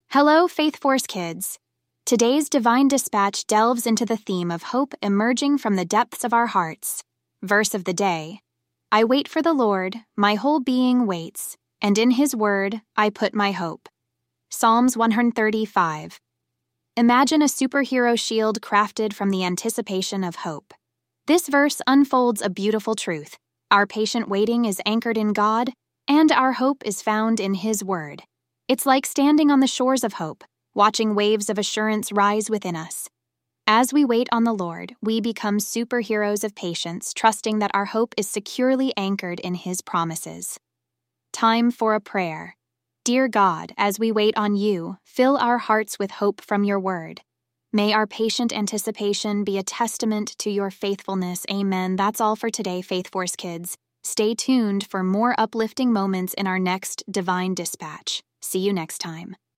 Hello, Faith Force kids. Today's Divine Dispatch delves into the theme of hope emerging from the depths of our hearts. Verse of the day: I wait for the Lord, my whole being waits, and in His word I put my hope. Psalms 135. Imagine a superhero shield crafted from the anticipation of hope. This verse unfolds a beautiful truth. Our patient waiting is anchored in God, and our hope is found in His word. It's like standing on the shores of hope, watching waves of assurance rise within us. As we wait on the Lord, we become superheroes of patience, trusting that our hope is securely anchored in His promises. Time for a prayer. Dear God, as we wait on You, fill our hearts with hope from Your word. May our patient anticipation be a testament to Your faithfulness. Amen. That's all for today, Faith Force kids. Stay tuned for more uplifting moments in our next Divine Dispatch. See you next time.